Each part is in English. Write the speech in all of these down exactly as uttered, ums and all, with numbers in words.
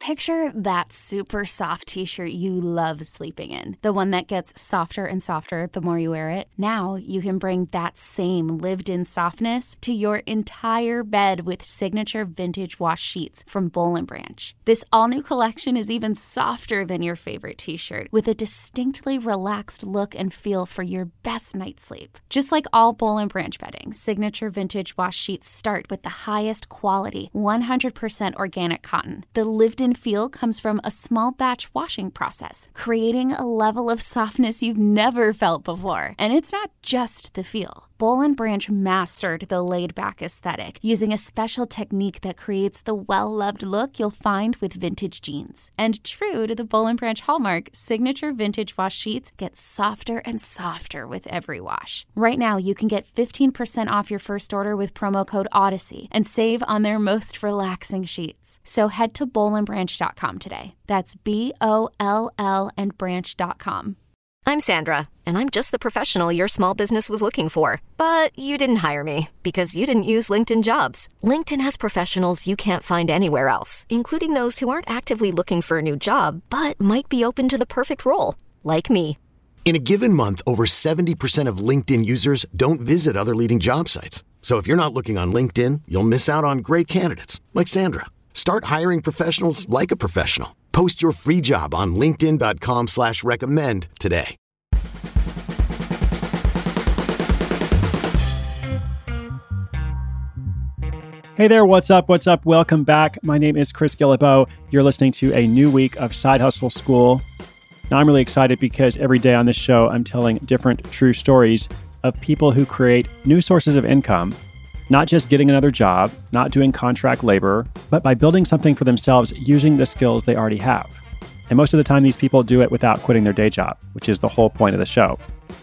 Picture that super soft t-shirt you love sleeping in, the one that gets softer and softer the more you wear it. Now you can bring that same lived-in softness to your entire bed with signature vintage wash sheets from Boll and Branch. This all-new collection is even softer than your favorite t-shirt, with a distinctly relaxed look and feel for your best night's sleep. Just like all Boll and Branch bedding, signature vintage wash sheets start with the highest quality, one hundred percent organic cotton. The lived-in feel comes from a small batch washing process, creating a level of softness you've never felt before. And it's not just the feel. Boll and Branch mastered the laid-back aesthetic using a special technique that creates the well-loved look you'll find with vintage jeans. And true to the Boll and Branch hallmark, signature vintage wash sheets get softer and softer with every wash. Right now, you can get fifteen percent off your first order with promo code Odyssey and save on their most relaxing sheets. So head to boll and branch dot com today. That's B O L L and branch dot com. I'm Sandra, and I'm just the professional your small business was looking for. But you didn't hire me because you didn't use LinkedIn Jobs. LinkedIn has professionals you can't find anywhere else, including those who aren't actively looking for a new job, but might be open to the perfect role, like me. In a given month, over seventy percent of LinkedIn users don't visit other leading job sites. So if you're not looking on LinkedIn, you'll miss out on great candidates, like Sandra. Start hiring professionals like a professional. Post your free job on linkedin dot com slash recommend today. Hey there, what's up, what's up? Welcome back. My name is Chris Guillebeau. You're listening to a new week of Side Hustle School. Now, I'm really excited because every day on this show, I'm telling different true stories of people who create new sources of income, not just getting another job, not doing contract labor, but by building something for themselves using the skills they already have. And most of the time, these people do it without quitting their day job, which is the whole point of the show.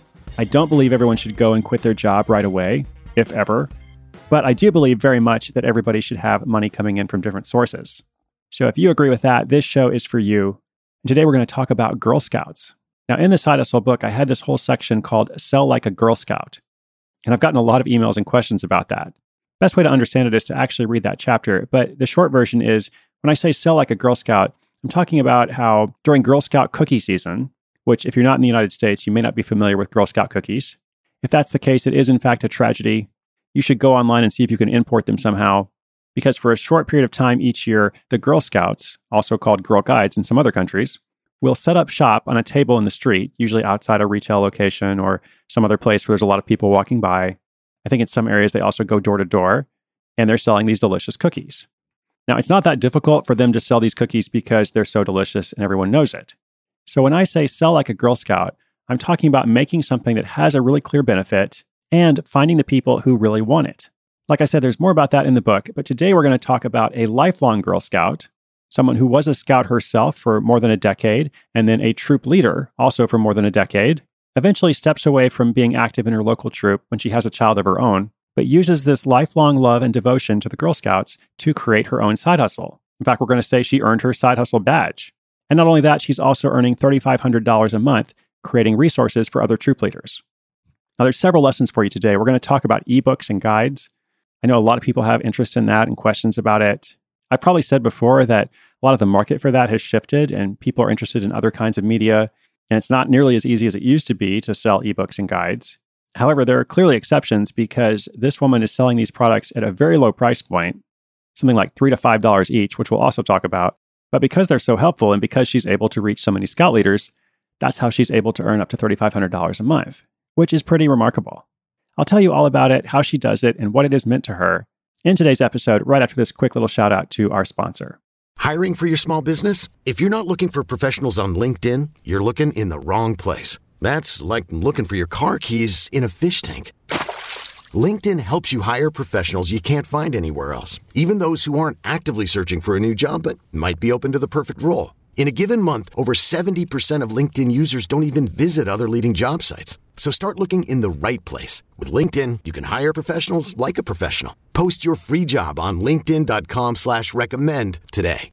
I don't believe everyone should go and quit their job right away, if ever, but I do believe very much that everybody should have money coming in from different sources. So if you agree with that, this show is for you. And today we're going to talk about Girl Scouts. Now, in the Side Hustle book, I had this whole section called Sell Like a Girl Scout. And I've gotten a lot of emails and questions about that. Best way to understand it is to actually read that chapter. But the short version is, when I say sell like a Girl Scout, I'm talking about how during Girl Scout cookie season, which if you're not in the United States, you may not be familiar with Girl Scout cookies. If that's the case, it is in fact a tragedy. You should go online and see if you can import them somehow. Because for a short period of time each year, the Girl Scouts, also called Girl Guides in some other countries, will set up shop on a table in the street, usually outside a retail location or some other place where there's a lot of people walking by. I think in some areas they also go door to door, and they're selling these delicious cookies. Now, it's not that difficult for them to sell these cookies because they're so delicious and everyone knows it. So when I say sell like a Girl Scout, I'm talking about making something that has a really clear benefit and finding the people who really want it. Like I said, there's more about that in the book, but today we're going to talk about a lifelong Girl Scout, someone who was a scout herself for more than a decade, and then a troop leader also for more than a decade, eventually steps away from being active in her local troop when she has a child of her own, but uses this lifelong love and devotion to the Girl Scouts to create her own side hustle. In fact, we're going to say she earned her side hustle badge. And not only that, she's also earning three thousand five hundred dollars a month creating resources for other troop leaders. Now, there's several lessons for you today. We're going to talk about ebooks and guides. I know a lot of people have interest in that and questions about it. I've probably said before that a lot of the market for that has shifted and people are interested in other kinds of media, and it's not nearly as easy as it used to be to sell ebooks and guides. However, there are clearly exceptions because this woman is selling these products at a very low price point, something like three to five dollars each, which we'll also talk about. But because they're so helpful and because she's able to reach so many scout leaders, that's how she's able to earn up to three thousand five hundred dollars a month, which is pretty remarkable. I'll tell you all about it, how she does it, and what it has meant to her in today's episode, right after this quick little shout out to our sponsor. Hiring for your small business? If you're not looking for professionals on LinkedIn, you're looking in the wrong place. That's like looking for your car keys in a fish tank. LinkedIn helps you hire professionals you can't find anywhere else, even those who aren't actively searching for a new job but might be open to the perfect role. In a given month, over seventy percent of LinkedIn users don't even visit other leading job sites. So start looking in the right place. With LinkedIn, you can hire professionals like a professional. Post your free job on linkedin dot com slash recommend today.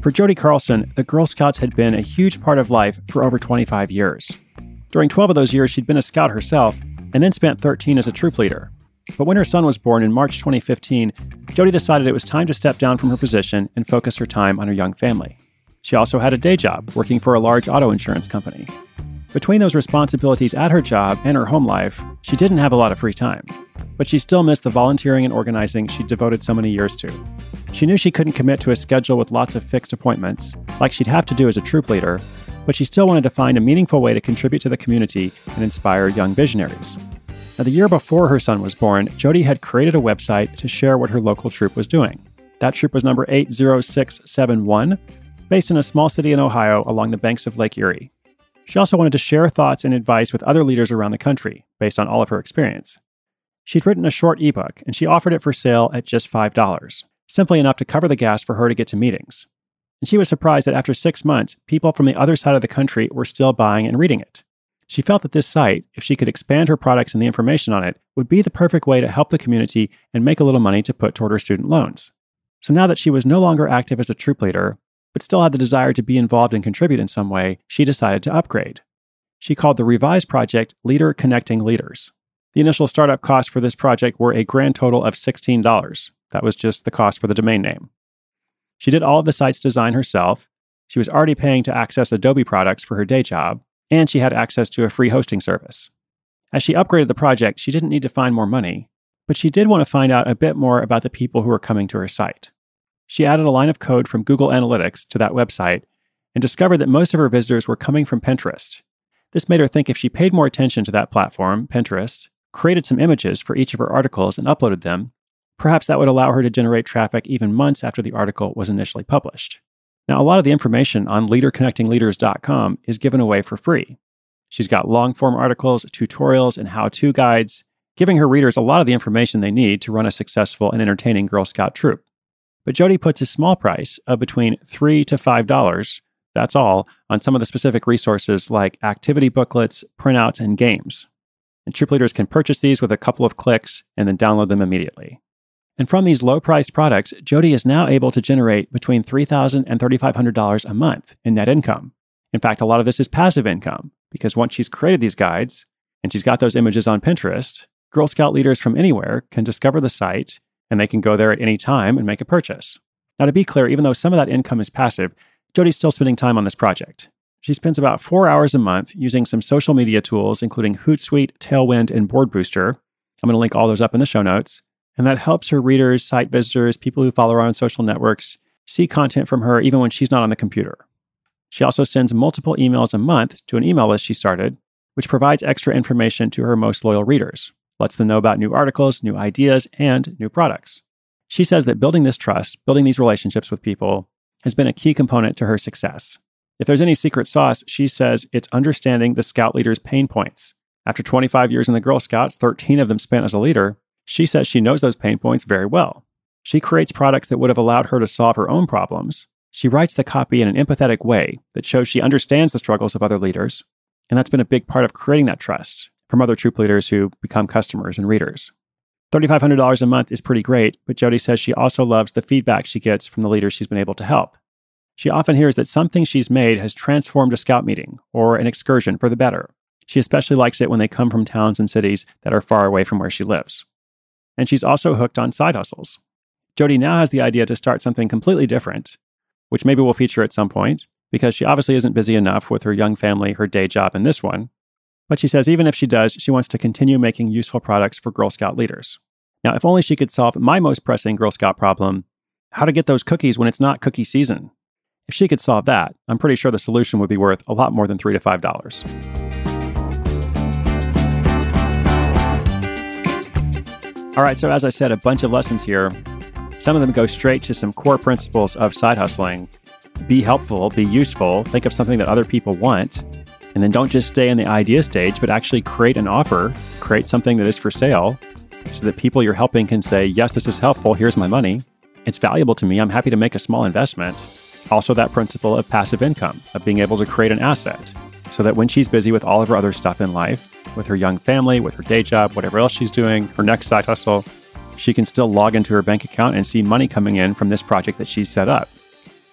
For Jody Carlson, the Girl Scouts had been a huge part of life for over twenty-five years. During twelve of those years, she'd been a scout herself, and then spent thirteen as a troop leader. But when her son was born in March twenty fifteen, Jody decided it was time to step down from her position and focus her time on her young family. She also had a day job, working for a large auto insurance company. Between those responsibilities at her job and her home life, she didn't have a lot of free time. But she still missed the volunteering and organizing she'd devoted so many years to. She knew she couldn't commit to a schedule with lots of fixed appointments, like she'd have to do as a troop leader, but she still wanted to find a meaningful way to contribute to the community and inspire young visionaries. Now, the year before her son was born, Jody had created a website to share what her local troop was doing. That troop was number eight zero six seven one, based in a small city in Ohio along the banks of Lake Erie. She also wanted to share thoughts and advice with other leaders around the country, based on all of her experience. She'd written a short ebook, and she offered it for sale at just five dollars, simply enough to cover the gas for her to get to meetings. And she was surprised that after six months, people from the other side of the country were still buying and reading it. She felt that this site, if she could expand her products and the information on it, would be the perfect way to help the community and make a little money to put toward her student loans. So now that she was no longer active as a troop leader, but still had the desire to be involved and contribute in some way, she decided to upgrade. She called the revised project Leader Connecting Leaders. The initial startup costs for this project were a grand total of sixteen dollars. That was just the cost for the domain name. She did all of the site's design herself. She was already paying to access Adobe products for her day job, and she had access to a free hosting service. As she upgraded the project, she didn't need to find more money, but she did want to find out a bit more about the people who were coming to her site. She added a line of code from Google Analytics to that website and discovered that most of her visitors were coming from Pinterest. This made her think if she paid more attention to that platform, Pinterest, created some images for each of her articles and uploaded them, perhaps that would allow her to generate traffic even months after the article was initially published. Now, a lot of the information on leader connecting leaders dot com is given away for free. She's got long-form articles, tutorials, and how-to guides, giving her readers a lot of the information they need to run a successful and entertaining Girl Scout troop. But Jody puts a small price of between three to five dollars, that's all, on some of the specific resources like activity booklets, printouts, and games. And troop leaders can purchase these with a couple of clicks and then download them immediately. And from these low-priced products, Jody is now able to generate between three thousand dollars and three thousand five hundred dollars a month in net income. In fact, a lot of this is passive income, because once she's created these guides and she's got those images on Pinterest, Girl Scout leaders from anywhere can discover the site, and they can go there at any time and make a purchase. Now, to be clear, even though some of that income is passive, Jody's still spending time on this project. She spends about four hours a month using some social media tools, including Hootsuite, Tailwind, and Board Booster. I'm going to link all those up in the show notes. And that helps her readers, site visitors, people who follow her on social networks, see content from her even when she's not on the computer. She also sends multiple emails a month to an email list she started, which provides extra information to her most loyal readers, lets them know about new articles, new ideas, and new products. She says that building this trust, building these relationships with people, has been a key component to her success. If there's any secret sauce, she says it's understanding the Scout leader's pain points. After twenty-five years in the Girl Scouts, thirteen of them spent as a leader, she says she knows those pain points very well. She creates products that would have allowed her to solve her own problems. She writes the copy in an empathetic way that shows she understands the struggles of other leaders, and that's been a big part of creating that trust from other troop leaders who become customers and readers. three thousand five hundred dollars a month is pretty great, but Jody says she also loves the feedback she gets from the leaders she's been able to help. She often hears that something she's made has transformed a scout meeting or an excursion for the better. She especially likes it when they come from towns and cities that are far away from where she lives. And she's also hooked on side hustles. Jody now has the idea to start something completely different, which maybe we'll feature at some point, because she obviously isn't busy enough with her young family, her day job, and this one. But she says even if she does, she wants to continue making useful products for Girl Scout leaders. Now, if only she could solve my most pressing Girl Scout problem, how to get those cookies when it's not cookie season. If she could solve that, I'm pretty sure the solution would be worth a lot more than three to five dollars. All right, so as I said, a bunch of lessons here. Some of them go straight to some core principles of side hustling. Be helpful, be useful, think of something that other people want, and then don't just stay in the idea stage, but actually create an offer, create something that is for sale, so that people you're helping can say, yes, this is helpful, here's my money, it's valuable to me, I'm happy to make a small investment. Also that principle of passive income, of being able to create an asset, so that when she's busy with all of her other stuff in life, with her young family, with her day job, whatever else she's doing, her next side hustle, she can still log into her bank account and see money coming in from this project that she's set up.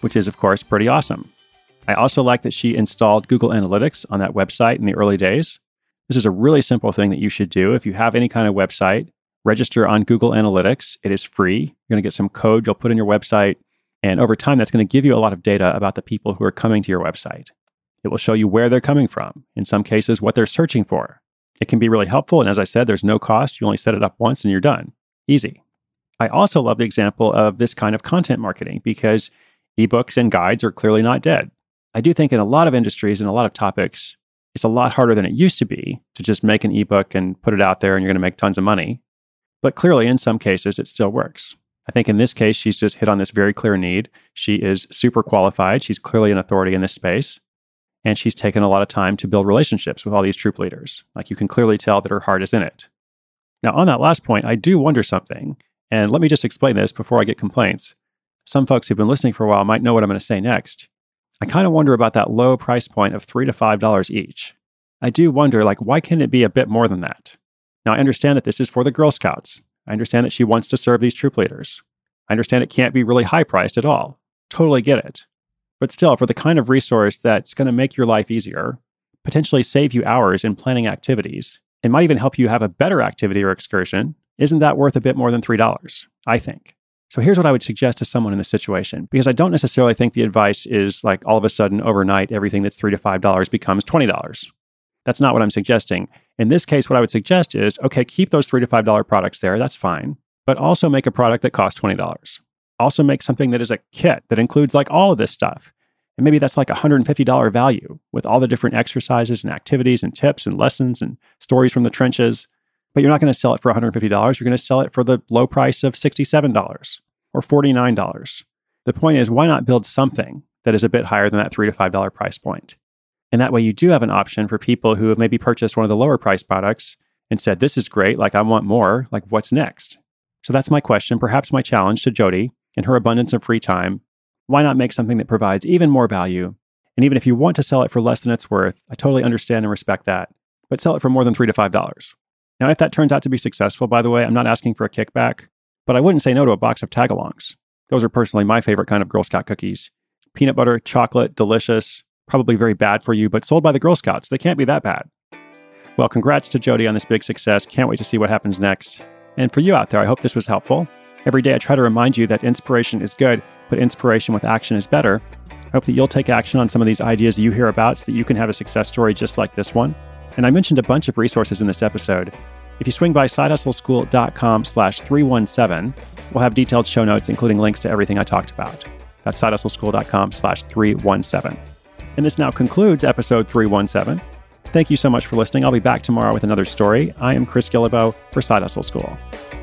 which is, of course, pretty awesome. I also like that she installed Google Analytics on that website in the early days. This is a really simple thing that you should do. If you have any kind of website, register on Google Analytics. It is free. You're going to get some code you'll put in your website. And over time, that's going to give you a lot of data about the people who are coming to your website. It will show you where they're coming from. In some cases, what they're searching for. It can be really helpful. And as I said, there's no cost. You only set it up once and you're done. Easy. I also love the example of this kind of content marketing because ebooks and guides are clearly not dead. I do think in a lot of industries and a lot of topics, it's a lot harder than it used to be to just make an ebook and put it out there and you're going to make tons of money. But clearly, in some cases, it still works. I think in this case, she's just hit on this very clear need. She is super qualified. She's clearly an authority in this space. And she's taken a lot of time to build relationships with all these troop leaders. Like you can clearly tell that her heart is in it. Now, on that last point, I do wonder something. And let me just explain this before I get complaints. Some folks who've been listening for a while might know what I'm going to say next. I kind of wonder about that low price point of three to five dollars each. I do wonder, like, why can't it be a bit more than that? Now, I understand that this is for the Girl Scouts. I understand that she wants to serve these troop leaders. I understand it can't be really high priced at all. Totally get it. But still, for the kind of resource that's going to make your life easier, potentially save you hours in planning activities, and might even help you have a better activity or excursion, isn't that worth a bit more than three dollars? I think. So here's what I would suggest to someone in this situation, because I don't necessarily think the advice is like all of a sudden overnight, everything that's three to five dollars becomes twenty dollars. That's not what I'm suggesting. In this case, what I would suggest is, okay, keep those three to five dollars products there. That's fine. But also make a product that costs twenty dollars. Also make something that is a kit that includes like all of this stuff. And maybe that's like a one hundred fifty dollars value with all the different exercises and activities and tips and lessons and stories from the trenches. But you're not going to sell it for one hundred fifty dollars. You're going to sell it for the low price of sixty-seven dollars or forty-nine dollars. The point is, why not build something that is a bit higher than that three to five dollars price point? And that way you do have an option for people who have maybe purchased one of the lower price products and said, this is great, like I want more, like what's next? So that's my question, perhaps my challenge to Jody in her abundance of free time. Why not make something that provides even more value? And even if you want to sell it for less than it's worth, I totally understand and respect that, but sell it for more than three to five dollars. Now, if that turns out to be successful, by the way, I'm not asking for a kickback, but I wouldn't say no to a box of tagalongs. Those are personally my favorite kind of Girl Scout cookies. Peanut butter, chocolate, delicious, probably very bad for you, but sold by the Girl Scouts. They can't be that bad. Well, congrats to Jody on this big success. Can't wait to see what happens next. And for you out there, I hope this was helpful. Every day I try to remind you that inspiration is good, but inspiration with action is better. I hope that you'll take action on some of these ideas that you hear about so that you can have a success story just like this one. And I mentioned a bunch of resources in this episode. If you swing by sidehustleschool.com slash 317, we'll have detailed show notes, including links to everything I talked about. That's sidehustleschool.com slash 317. And this now concludes episode three seventeen. Thank you so much for listening. I'll be back tomorrow with another story. I am Chris Guillebeau for Side Hustle School.